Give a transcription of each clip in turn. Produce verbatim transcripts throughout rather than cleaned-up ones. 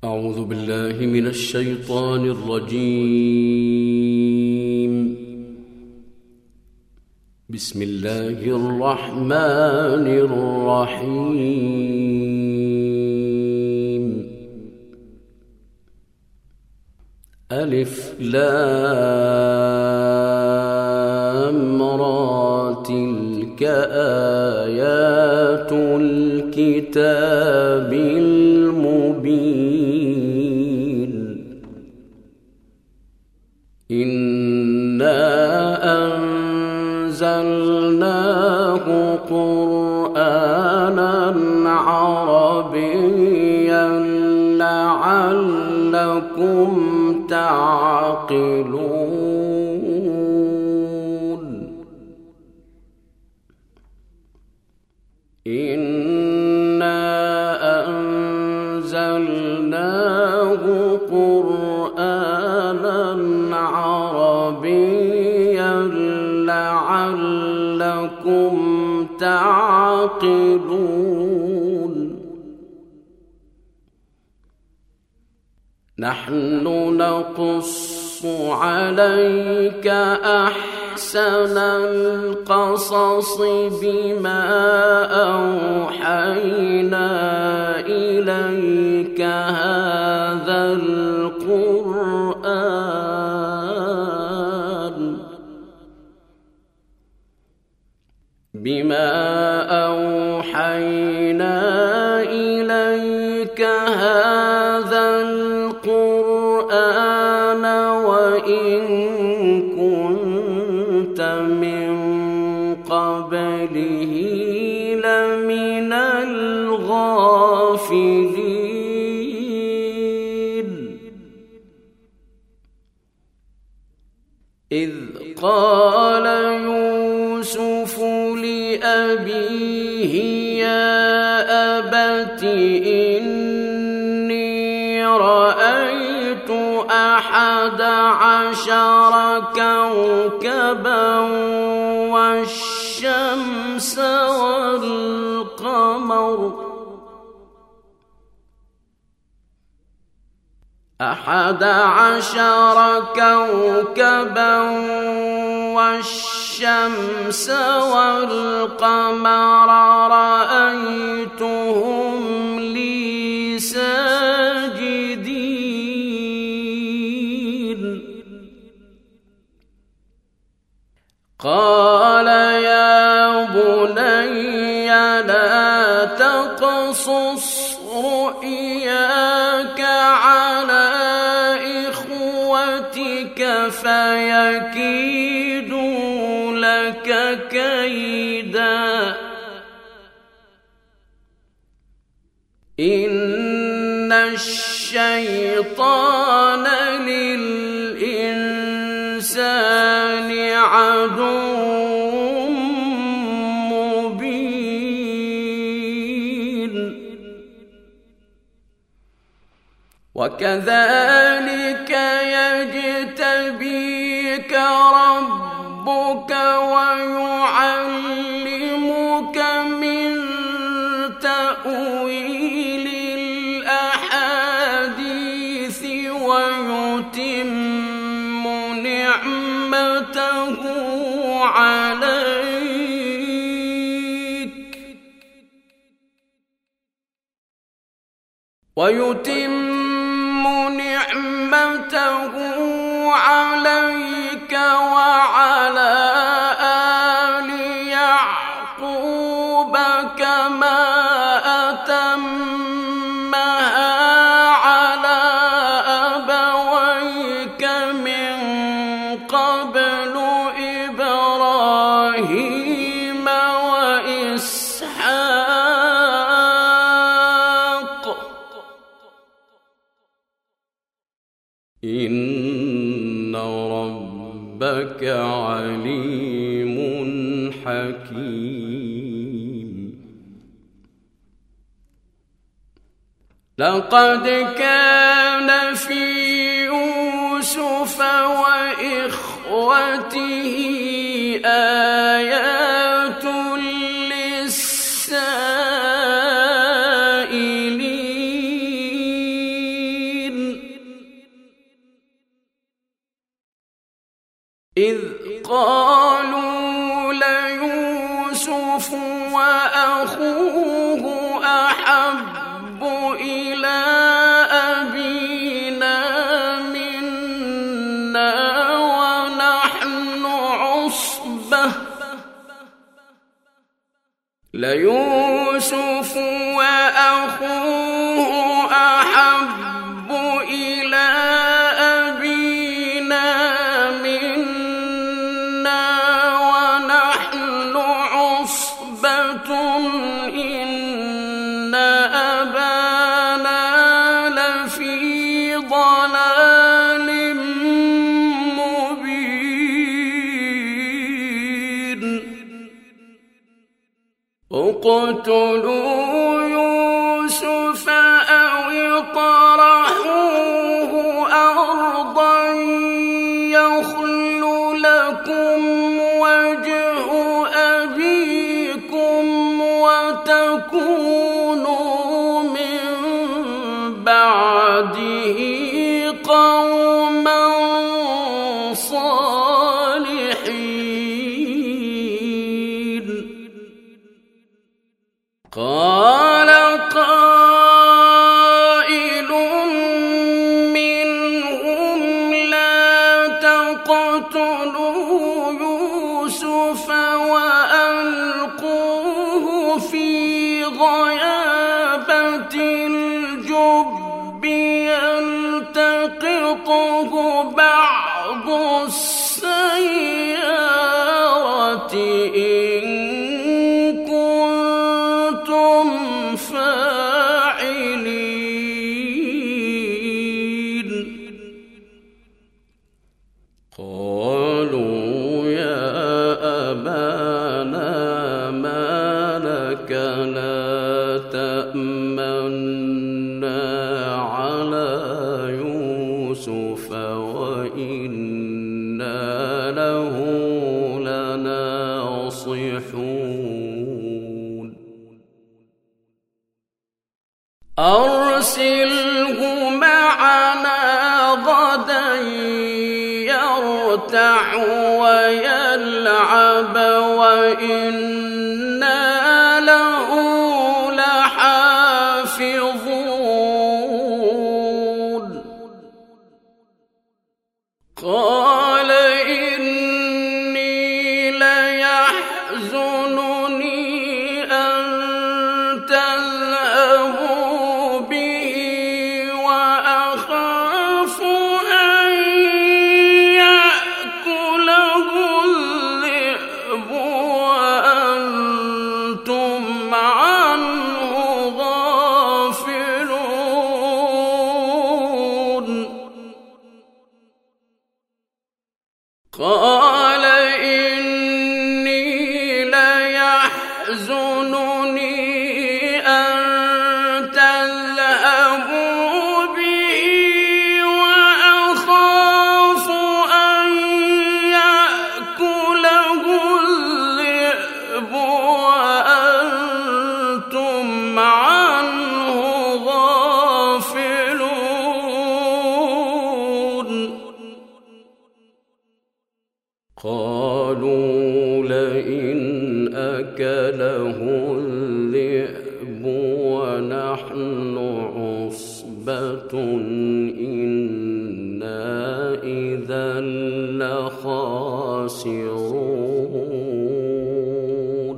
أعوذ بالله من الشيطان الرجيم. بسم الله الرحمن الرحيم. ألف لام را تلك آيات الكتاب المبين. إنا أنزلناه قرآنا عربيا لعلكم تعقلون. إنا أنزلناه قرآنا عربيا لعلكم تعقلون. نحن نقص عليك أحسن القصص بما أوحينا إليك هذا القرآن بما أوحينا إليك هذا القرآن وإن كنت من قبله لمن الغافلين. إذ قال يوسف لأبيه يا أبت إني رأيت أحد عشر كوكبا والشمس والقمر أحد عشر كوكبا والشمس والقمر رأيتهم لي ساجدين. قال يا بني لا تقصص رؤياك على إخوتك فيكيدوا لك كيدا إن الشيطان للإنسان عدو مبين. وكذلك يجتبيك ربك ويعلمك من تأويل الأحاديث ويتم نعمته عليك ويتم نعمته عليك وعلى آل يعقوب كما أتمها على أبويك من قبل إبراهيم وإسحاق إن ربك عليم حكيم. لقد كان في يوسف وإخوته آيات للسائلين. إذ قالوا ليوسف وأخوه أحب إلى أبينا منا ونحن عصبة ليوسف وأخوه أحب إلى أبينا منا ونحن عصبة إن أبانا لفي ضلال مبين اقتلوا يوسف أو اطرحوه أرضا يخل لكم وجه أبيكم وتكونوا من بعده قوما صالحين. قال قائل منهم لا تقتلوا يوسف وألقوه في غيابة الجب يلتقطه بعض السيارة إن كنتم فاعلين. قالوا يا أبانا ما لك لا تأمنا على يوسف وإنا له لناصحون. أرسله معنا غدا يرتع ويلعب وإنا له لحافظون. قال إني ليحزنني أن تذهبوا به وأخاف أن يأكله الذئب وأنتم عنه غافلون. قال إني ليحزنني أن تذهبوا به وأخاف أن يأكله الذئب وأنتم عنه غافلون. قالوا لئن أكله الذئب ونحن عصبة إنا إذا لخاسرون.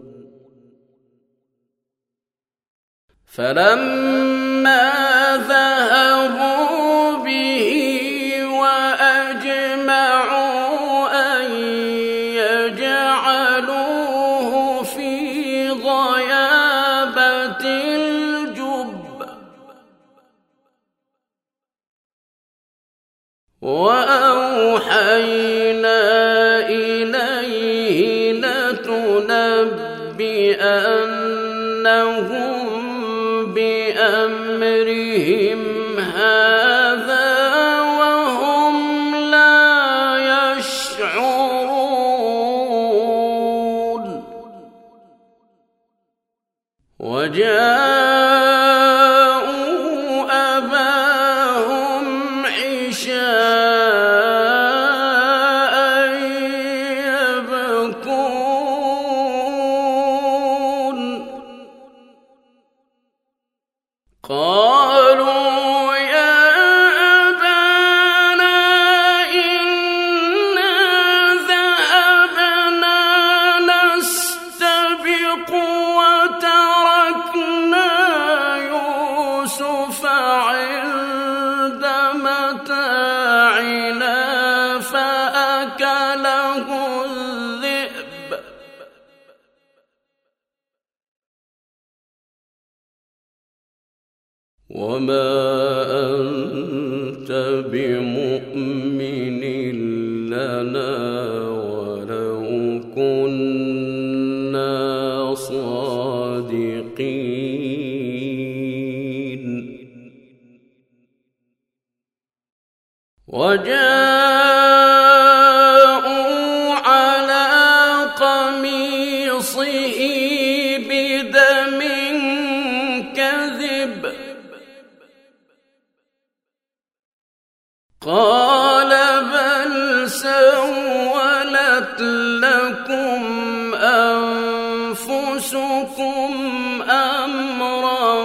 فلما ذهبوا به وأجمعوا أن يجعلوه في غيابة الجب وأوحينا إليه لتنبئنهم بأمرهم هذا وهم لا يشعرون. وجاءوا أباهم عشاء قالوا يا أبانا إنا ذهبنا نستبق وتركنا يوسف عند متاعنا فأكله الذئب وما أنت بمؤمن لنا ولو كنا صادقين وجاءوا على قميصه بدم كذب قال بل سولت لكم أنفسكم أمرا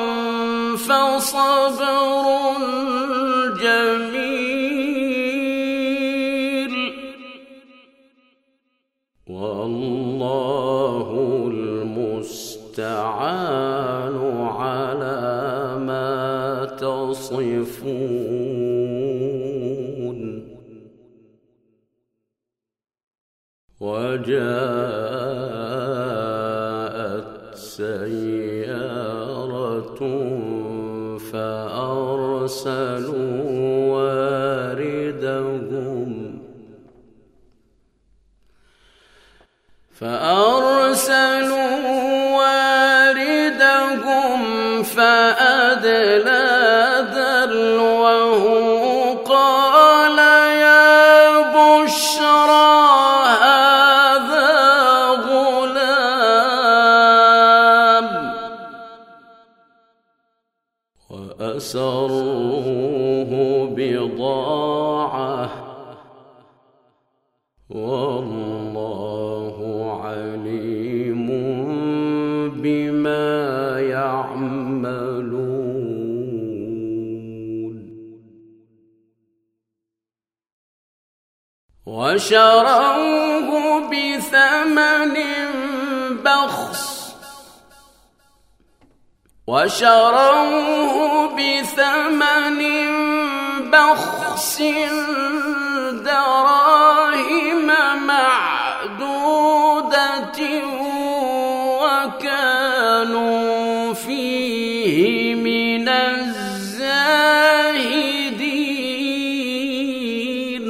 فصبر جميل والله المستعان على ما تصفون وجاءت سيارة فأرسلوا واردهم فأرسلوا واردهم فأدلى دلوه قال يا بشرى هذا غلام وأسروه بضاعة والله عليم بما يعملون وشروه بثمن بخس وشروه بثمن بخس دراهم معدودة وكانوا فيه من الزاهدين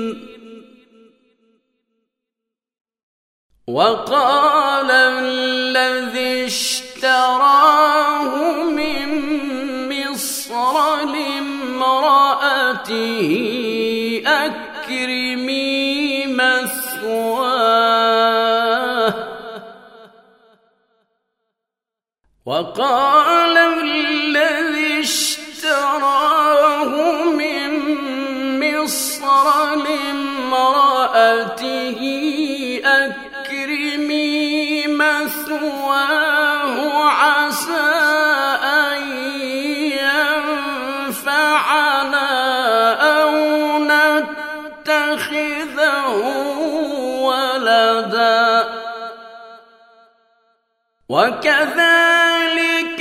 وقال الذي اشتراه من مصر لامرأته أكرمي مثواه وقال الذي اشتراه من مصر لامرأته أكرمي مثواه عسى أن ينفعنا أو نتخذه ولدا وكذلك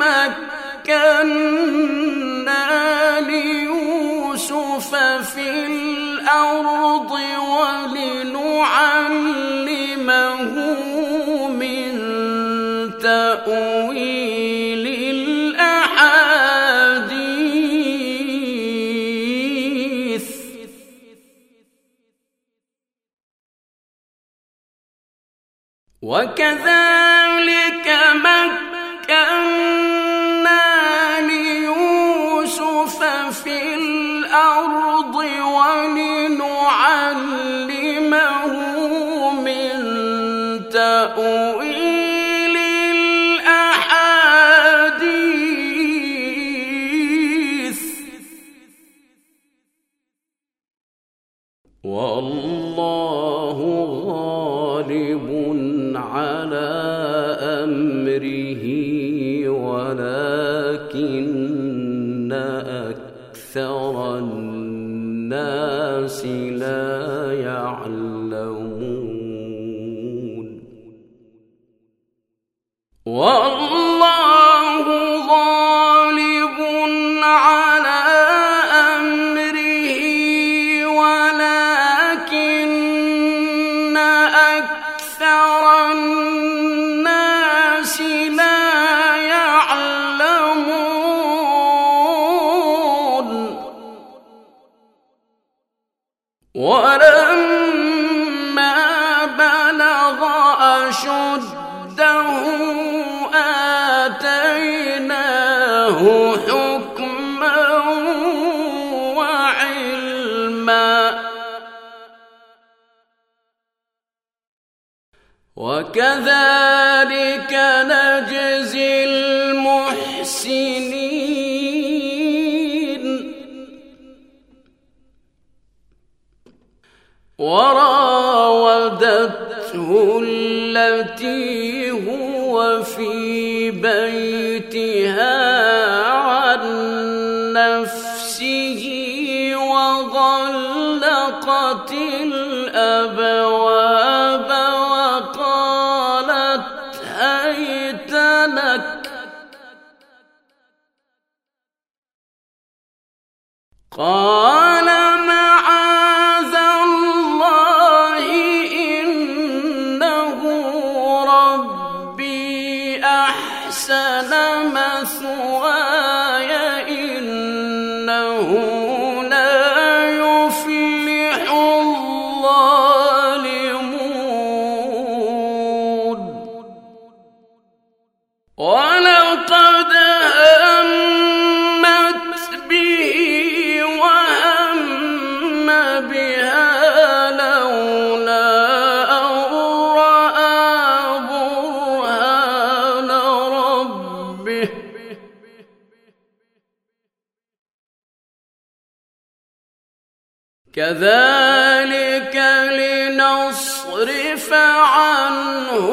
مكنا ليوسف في الأرض ولنعلمه من تأويل الأحاديث وكذلك مكنا ليوسف في الأرض ولنعلمه من تأويل الأحاديث والله غالب على أمره ولكن أكثر الناس لا يعلمون والله غالب على أمره ولكن أكثر الناس لا يعلمون ولما بلغ أشده آتيناه حكما وعلما وكذلك نجزي المحسنين وراودته التي هو في بيتها عن نفسه وغلقت الأبواب وقالت هيت لك قال معاذ الله إنه ربي أحسن مثواي إنه لا يفلح الظالمون ولقد همت به وهم بها لولا أن رأى برهان ربه كذلك لنصرف عنه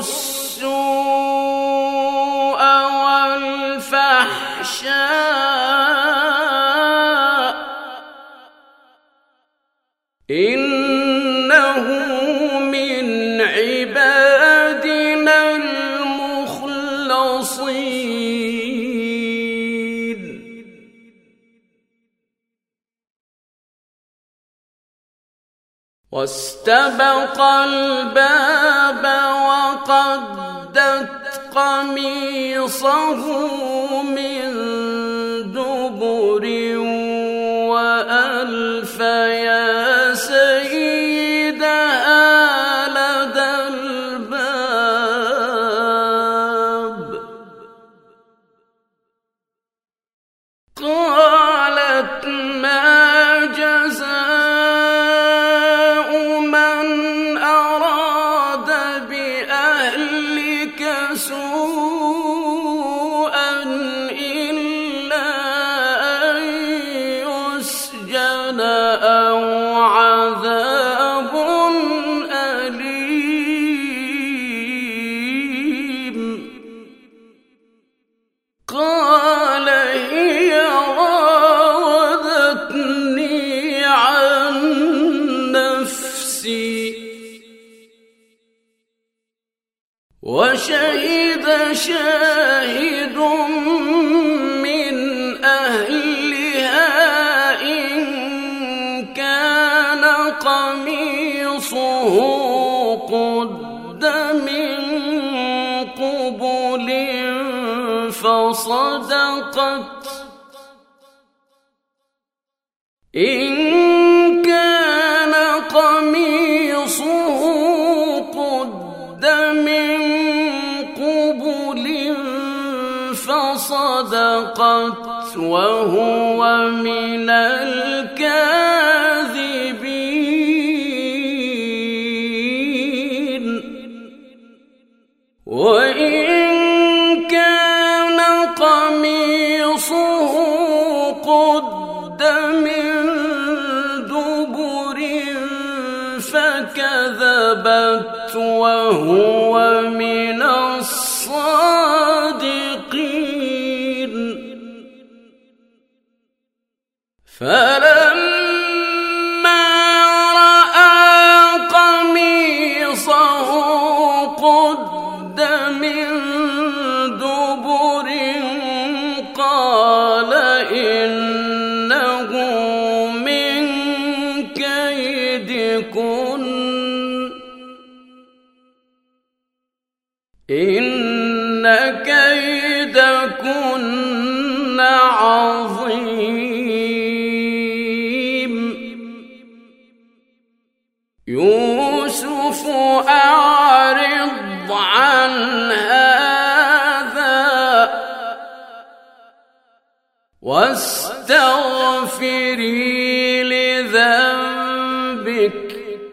السوء والفحشاء إنه من عبادنا المخلصين واستبق الباب وقدت قميصه من دبر وألف يا سيدها لدى الباب قالت ما جزاء من أراد بأهلك سوءا إلا أن يسجن أو عذاب أليم قال هي راودتني عن نفسي وشهد شاهد من أهلها إن كان قميصه قد من قبل فصدقت إن كان قميصه قد من قبل فصدقت وهو من الكاذبين وإن كان قميصه قد من دبر فكذبت وهو من الصادقين فلما رأى قميصه قد من دبر قال إنه من كيدكن إن كيدكن عظيم يوسف أعرض عن هذا واستغفري لذنبك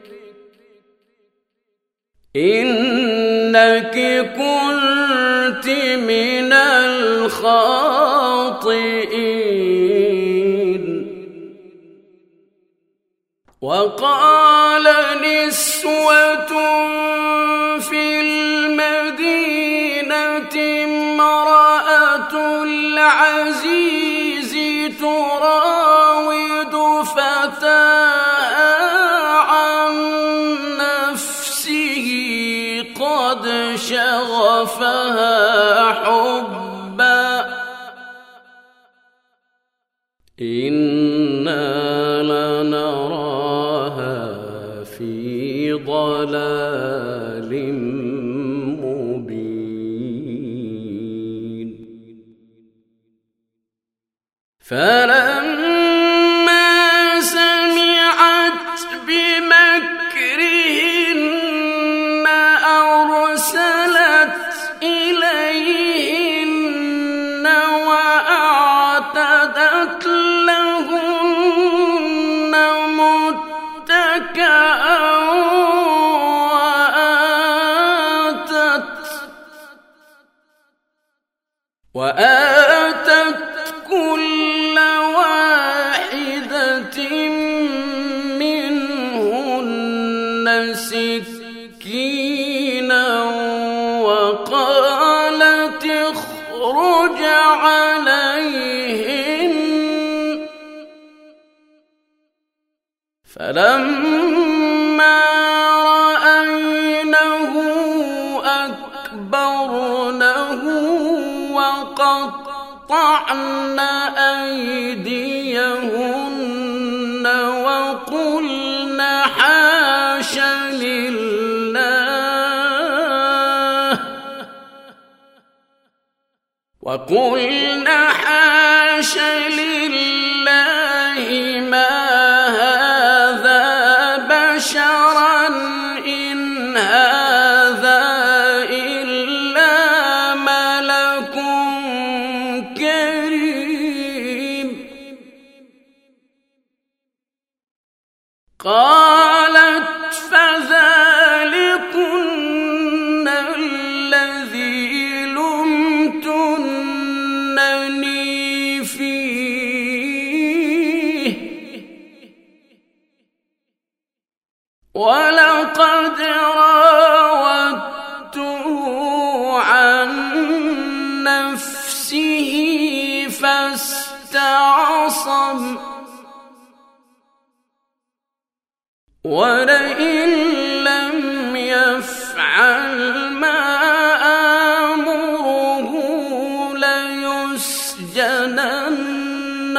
إنك كنت من الخاطئين. وقال نسوة في المدينة امرأة العزيز تراود فتاها عن نفسه قد شغفها حبا إنا لنراها في ضلال مبين. فلما سمعت بمكرهن أرسلت إليهن وأعتدت لهن متكئا وآتت وآتت كل واحدة منهن سكينا وقالت اخرج عليهن. فلما رأينه أكبرنه وقطعن أيديهن وقلن حاش لله وقلن حاش لله ما هذا بشرا إن هذا إلا ملك كريم. قالت فذلكن الذي لمتنني فيه ولقد راودته عن نفسه فاستعصم ولئن لم يفعل ما آمره ليسجنن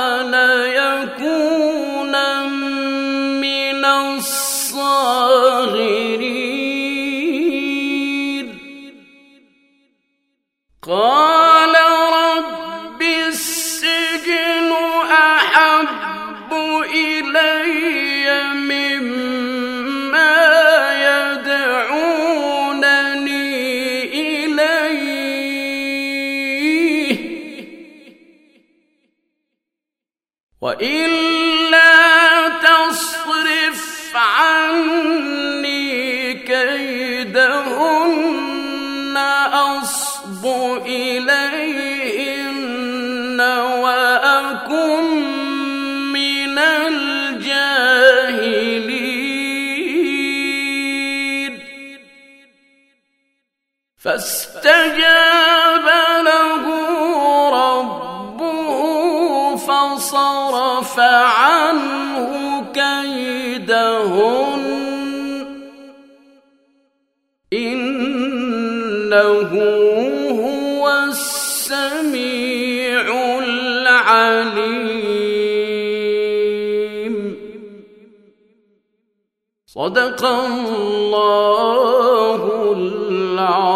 وليكونن من الصاغرين. قال رب السجن أحب إلي مما يدعونني إليه وإلا تصرف عني كيدهن أصب إليهن وأكن من الجاهلين. فاستجاب له ربه فصرف إنه هو السميع العليم. صدق الله العظيم.